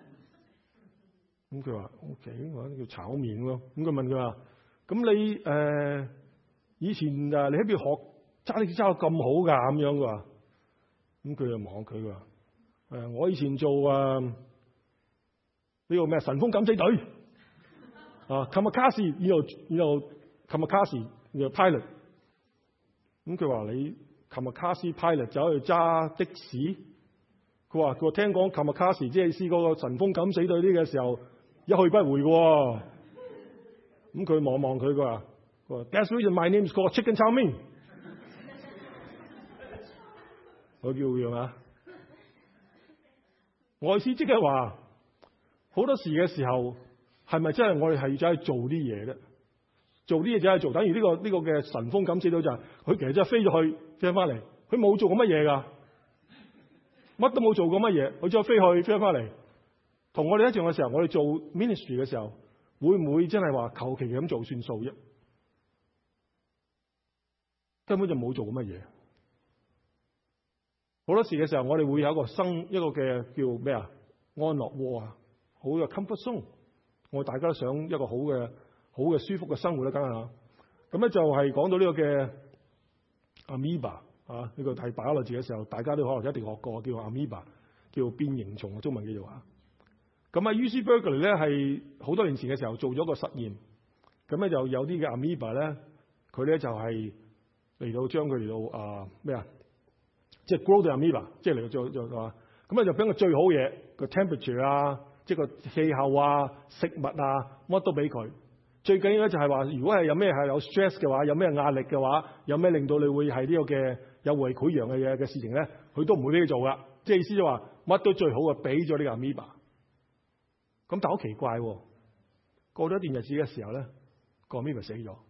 咁佢話 OK， 我叫炒麵喎。咁佢問佢話，咁你以前你喺邊學揸的士揸得咁好㗎？咁樣佢話，咁佢就望佢話，我以前做呢個咩神風敢死隊啊 Kamikaze， 然後 Kamikaze 然後 pilot。咁佢話你 Kamikaze pilot 走去揸的士，佢話聽講 Kamikaze 即係試嗰個神風敢死隊呢嘅時候一去不回嘅。咁佢望望佢，佢話That's the reason my name is called Chicken Chow Mein。我叫樣啊，我意思即係話，好多時嘅時候，係咪真係我哋係走去做啲嘢咧？做啲嘢就係做，等於呢個嘅神風敢死隊就係佢其實真係飛咗去，飛翻嚟， 佢冇做過乜嘢㗎，乜都冇做過乜嘢，佢再飛翻嚟，同我哋一樣嘅時候，我哋做 ministry 嘅時候，會唔會真係話求其咁做算數啫？根本就冇做過乜嘢。好多時嘅時候，我哋會有一個嘅叫咩啊？安樂窩啊，好嘅 comfort zone。我大家都想一個好嘅舒服嘅生活啦，梗係啦。咁咧就係講到呢個嘅 amoeba 啊，呢個係 biology嘅時候，大家都可能一定學過，叫 amoeba， 叫變形蟲，中文叫做啊。咁喺 UC Berkeley 咧係好多年前嘅時候做咗個實驗，咁咧就有啲嘅 amoeba 咧，佢咧就係嚟到將佢嚟到咩啊？即係 grow the amoeba， 即係嚟到做話，咁咧就俾個最好嘢個 temperature 啊，即係個氣候啊、食物啊，乜都俾佢。最緊要咧就係話，如果係有咩係有 stress 嘅話，有咩壓力嘅話，有咩令到你會係呢個嘅有胃潰瘍嘅事情咧，佢都唔會俾你做噶。即係意思就話乜都最好嘅俾咗呢個 amoeba。咁但好奇怪喎，過咗一段日子嘅時候咧，個 amoeba 死咗。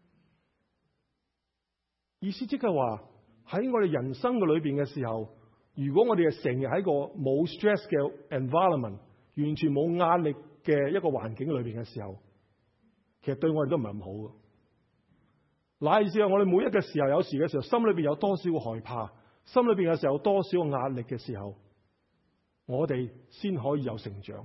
意思即係話喺我哋人生嘅裏邊嘅時候，如果我哋係成日喺個冇 stress 嘅 environment， 完全冇壓力嘅一個環境裏邊嘅時候，其實對我哋都唔係咁好嘅。乃至係我哋每一個時候，有時嘅時候，心裏邊有多少個害怕，心裏邊嘅時候有多少個壓力嘅時候，我哋先可以有成長。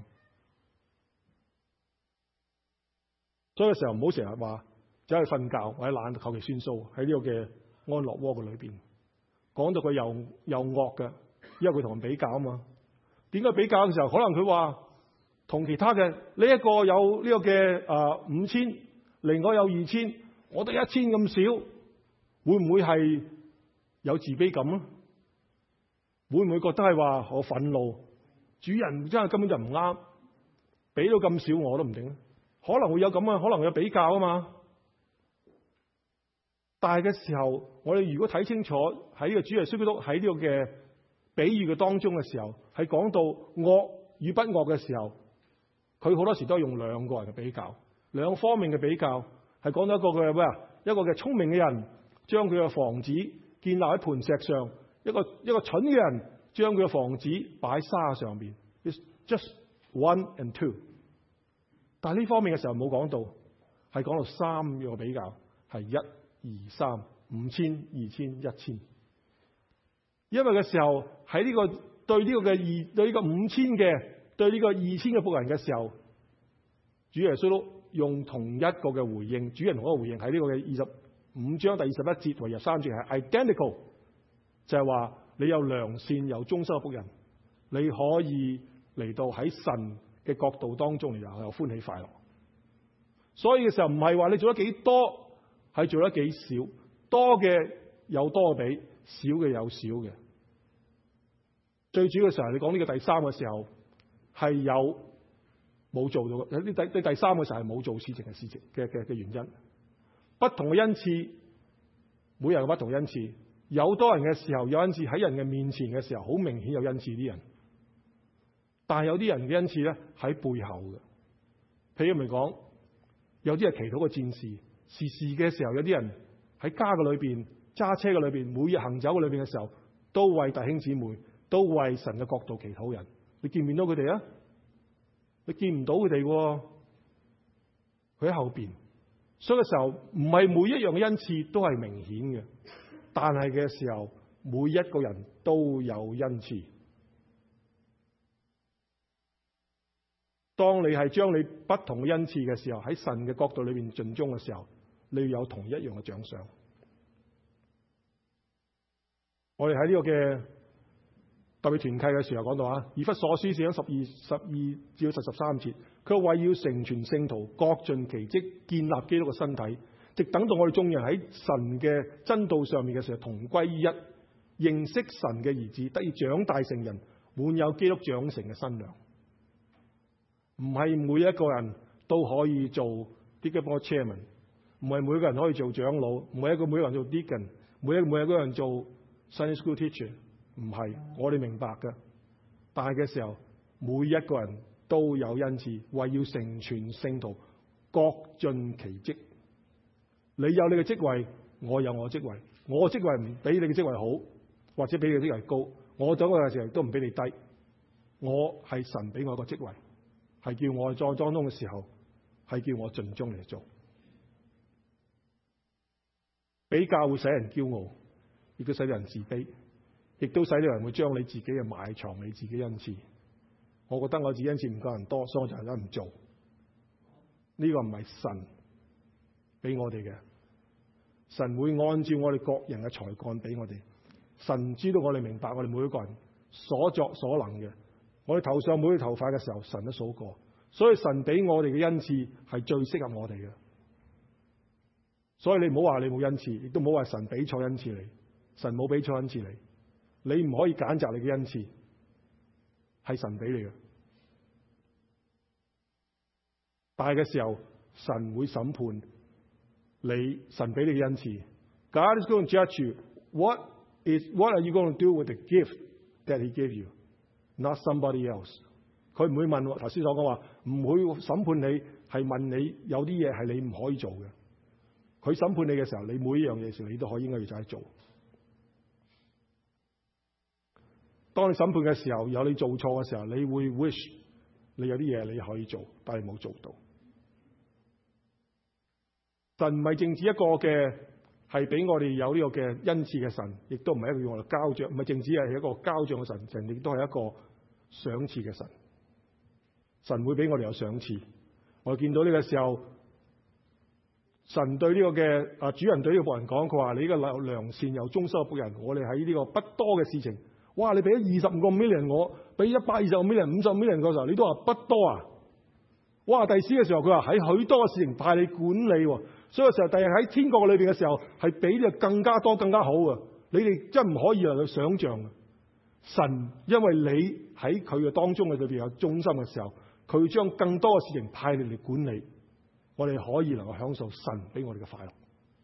所以嘅時候唔好成日話走去瞓覺或者懶求其算數喺呢個嘅安樂窩嘅裏邊，講到佢又惡嘅，因為佢同人比較啊嘛。點解比較嘅時候，可能佢話同其他嘅呢一個有呢個嘅5000，另外有2000，我得1000咁少，會唔會係有自卑感啊？會唔會覺得係話我憤怒？主人真係根本就唔啱，俾到咁少我都唔定，可能會有咁啊，可能會有比較啊嘛。但係嘅時候，我哋如果睇清楚喺呢個主耶穌基督喺呢個嘅比喻嘅當中嘅時候，係講到惡與不惡嘅時候，佢好多時都係用兩個人嘅比較，兩方面嘅比較，係講到一個嘅咩啊？一個嘅聰明嘅人將佢嘅房子建立喺磐石上，一個蠢嘅人將佢嘅房子擺喺沙上邊。It's just 1 and 2。但係呢方面嘅時候冇講到，係講到三個比較，係1、2、3、5000、2000、1000。因為嘅時候喺呢個對呢個嘅對呢個5000嘅對呢個2000嘅僕人嘅時候，主耶穌都用同一個嘅回應，主人同一個回應喺呢個嘅25章第21節同23節係 identical， 就係話你有良善有忠心嘅僕人，你可以嚟到喺神嘅角度當中嚟有歡喜快樂。所以嘅時候唔係話你做得幾多，係做得幾少，多嘅有多嘅比，少嘅有少嘅。最主要嘅時候，你講呢個第三嘅時候係有冇做到嘅？有第三嘅時候係冇做事情嘅原因。不同嘅恩賜，每人有不同恩賜。有多人嘅時候有恩賜喺人嘅面前嘅時候，好明顯有恩賜啲人。但係有啲人嘅恩賜咧喺背後嘅。譬如咪講，有啲係祈禱嘅戰士，時事嘅時候有啲人喺家嘅裏邊揸車嘅裏邊，每日行走嘅裏邊嘅時候，都為弟兄姊妹，都為神嘅角度祈禱人。你見唔見到佢哋啊？你見唔到佢哋喎，佢喺後邊。所以嘅時候唔係每一樣嘅恩賜都係明顯嘅，但係嘅時候每一個人都有恩賜。當你係將你不同嘅恩賜嘅時候，喺神嘅角度裏邊盡忠嘅時候，你要有同一樣嘅獎賞。我哋喺呢個嘅特別團契嘅時候講到啊，以弗所書4章12至13節，佢話為要成全聖徒，各盡其職，建立基督嘅身體，直等到我哋眾人喺神嘅真道上面嘅時候同歸於一，認識神嘅兒子，得以長大成人，滿有基督長成嘅身量。唔係每一個人都可以做 Deacon Board Chairman， 唔係每一個人可以做長老，唔係每一個人做 Deacon， 每一個人做 Sunday School Teacher， 唔係，我哋明白嘅。但係嘅時候，每一個人都有恩賜，為要成全聖徒，各盡其職。你有你嘅職位，我有我嘅職位，我嘅職位唔比你嘅職位好， 或者俾你嘅職位高，我走嘅時候都唔俾你低。我係神俾我一個職位，係叫我在當中嘅時候，係叫我盡忠嚟做。比較會使人驕傲，亦都使人自卑，亦都使到人會將你自己嘅埋藏你自己恩賜。我覺得我自己恩賜唔夠人多，所以我就係咁唔做。呢個唔係神俾我哋嘅，神會按照我哋各人嘅才幹俾我哋。神知道我哋明白我哋每一個人所作所能嘅，我哋頭上每條頭髮嘅時候，神都數過，所以神俾我哋嘅恩賜係最適合我哋嘅。所以你唔好話你冇恩賜，亦都唔好話神俾錯恩賜你。神冇俾錯恩賜你，你唔可以揀擇你嘅恩賜，係神俾你嘅。大嘅時候，神會審判你，神俾你嘅恩賜。God is going to judge you. What are you going to do with the gift that He gave you? Not somebody else. 佢唔會問，頭先所講話，唔會審判你，係問你有啲嘢係你唔可以做嘅。佢審判你嘅時候，你每一樣嘢時你都可以應該要就係做。當你審判嘅時候，有你做錯嘅時候，你會 wish 你有啲嘢你可以做，但係冇做到。神唔係淨止一個嘅係俾我哋有呢個嘅恩賜嘅神，亦都唔係一個用我哋交賬，唔係淨止係一個交賬嘅神，神亦都係一個賞賜嘅神。神會俾我哋有賞賜。我見到呢個時候，神對呢個嘅主人對呢個僕人講，佢話：你呢個良善又忠心嘅僕人，我哋喺呢個不多嘅事情，哇！你俾咗25個 million 我，俾120個 million、50 million 嗰時候，你都話不多啊！哇！第四嘅時候，佢話喺許多嘅事情派你管理，所以有時候第日喺天國裏邊嘅時候，係比呢個更加多、更加好啊！你哋真唔可以嚟去想象啊！神因為你喺佢嘅當中嘅裏邊有忠心嘅時候，佢會將更多嘅事情派你嚟管理，我哋可以能夠享受神俾我哋嘅快樂。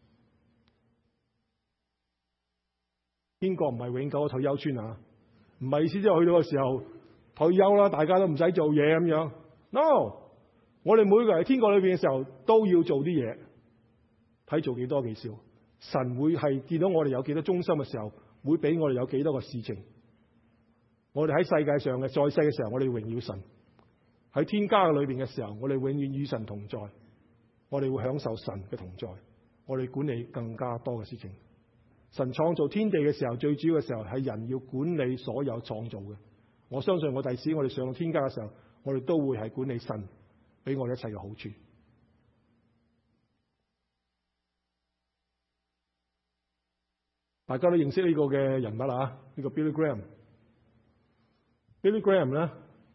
邊個唔係永久嘅退休村啊？唔係意思即係去到嘅時候退休啦，大家都唔使做嘢咁樣。No， 我哋每個人喺天國裏邊嘅時候都要做啲嘢，睇做幾多幾少。神會係見到我哋有幾多忠心嘅時候，會俾我哋有幾多個事情。我哋喺世界上嘅在世嘅時候，我哋榮耀神；喺天家嘅裏邊嘅時候，我哋永遠與神同在。我哋會享受神嘅同在，我哋管理更加多嘅事情。神創造天地嘅時候，最主要嘅時候係人要管理所有創造嘅。我相信我第時我哋上到天家嘅時候，我哋都會係管理神俾我哋一切嘅好處。大家都認識呢個嘅人物啊，呢個 Billy Graham。Billy Graham 咧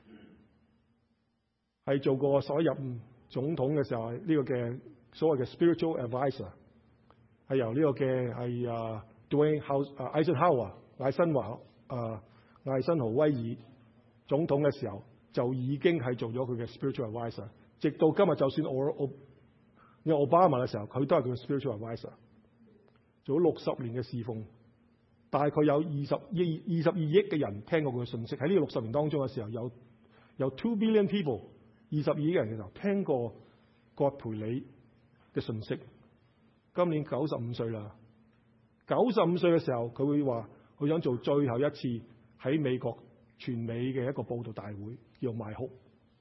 係做過所任總統嘅時候，呢個嘅所謂嘅 spiritual advisor 係由呢個嘅係Dwayne Eisenhower 艾森豪威爾總統嘅時候就已經係做咗佢嘅 spiritual advisor， 直到今日就算因為奧巴馬嘅時候，佢都係佢嘅 spiritual advisor， 做咗60年嘅侍奉，大概有22億嘅人聽過佢嘅信息。喺呢個60年當中嘅時候，有2 billion people。22億人嘅時候聽過葛培理嘅信息。今年95歲啦，95歲嘅時候佢會話佢想做最後一次喺美國全美嘅一個佈道大會，叫賣哭。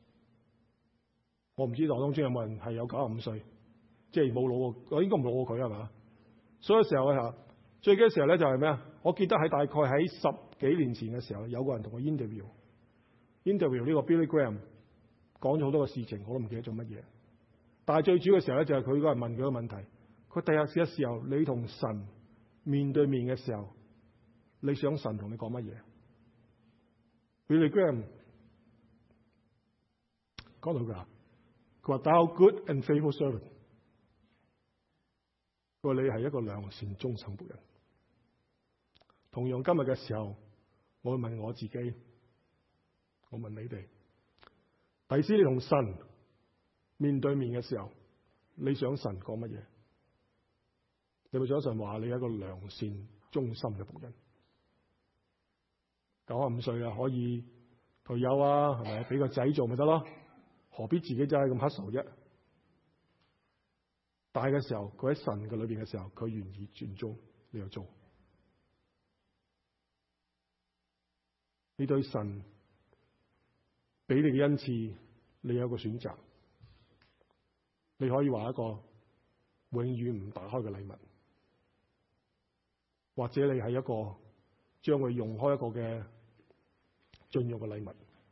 我唔知道當中有冇人係有95歲，即係冇老過，我應該唔老過佢係嘛？所以時候咧最嘅時候咧就係咩啊？我記得喺大概喺10幾年前嘅時候，有個人同我 interview 呢個 Billy Graham。講咗好多個事情，我都唔記得做乜嘢。但係最主要嘅時候咧，就係佢嗰日問佢個問題：佢第日嘅時候，你同神面對面嘅時候，你想神同你講乜嘢？Billy Graham 講到佢話：Thou good and faithful servant。佢話你係一個良善忠心僕人。同樣今日嘅時候，我會問我自己，我問你哋。第時你同神面對面嘅時候，你想神講乜嘢？你咪想神話你係一個良善忠心嘅僕人？95歲啦，可以退休啊，係咪？俾個仔做咪得咯？何必自己真係咁黑手啫？大嘅時候，佢喺神嘅裏邊嘅時候，佢願意轉忠，你又做。 你對神俾你嘅恩賜，你有一個選擇。你可以話一個永遠唔打開嘅禮物，或者你係一個將佢用開一個嘅進入嘅禮物。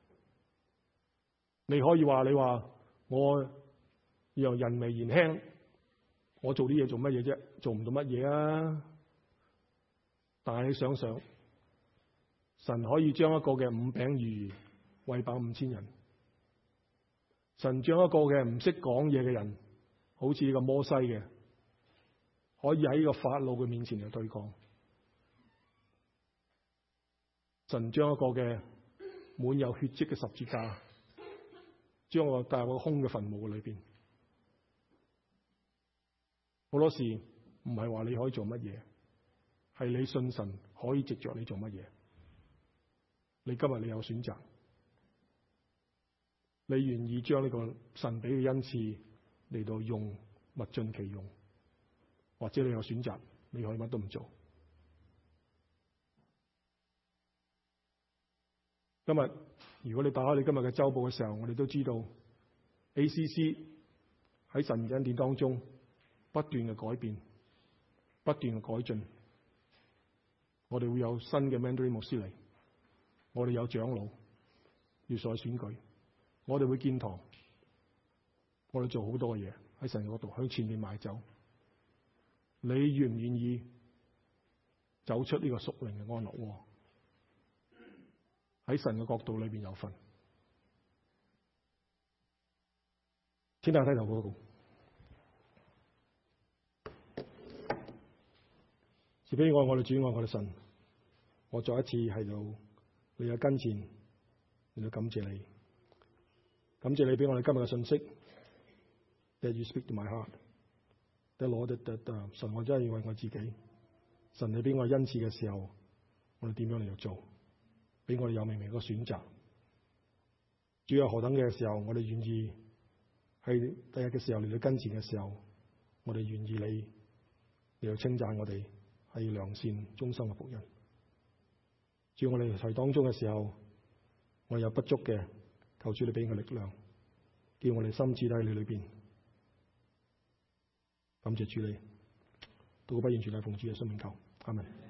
你可以話你話我讓人微言輕，我做啲嘢做乜嘢啫？做唔到乜嘢啊？但係你想想，神可以將一個嘅5餅2魚餵飽5000人，神將一個嘅唔識講嘢嘅人，好似呢個摩西嘅，可以喺呢個法老嘅面前嚟對抗。神將一個嘅滿有血跡嘅十字架，將我帶入個空嘅墳墓裏邊。好多時唔係話你可以做乜嘢，係你信神可以藉着你做乜嘢。你今日你有選擇，你願意將呢個神俾嘅恩賜嚟到用，物盡其用，或者你有選擇，你可以乜都唔做。今日如果你打開你今日嘅週報嘅時候，我哋都知道 ACC 喺神嘅恩典當中不斷嘅改變，不斷嘅改進。我哋會有新嘅 Mandarin 牧師嚟，我哋有長老要再選舉，我哋會建堂，我哋做好多嘅嘢喺神嗰度向前面邁走。你願唔願意走出呢個屬靈嘅安樂窩？喺神嘅國度裏邊有份。天大低頭嗰個，慈悲愛我哋主，愛我哋神。我再一次喺度你嘅跟前嚟到感謝你，感謝你俾我哋今日嘅信息。That you speak to my heart. That Lord, that 神，我真係要為我自己。神你俾我恩賜嘅時候，我哋點樣嚟到做？俾我哋有明明個選擇。主有何等嘅時候，我哋願意喺第日嘅時候嚟到跟前嘅時候，我哋願意你嚟到稱讚我哋係良善忠心嘅僕人。主，我哋喺當中嘅時候，我有不足嘅，求主你俾我力量，叫我哋心志喺你裏邊。感謝主你，禱告不完全係奉主嘅生命求，阿們。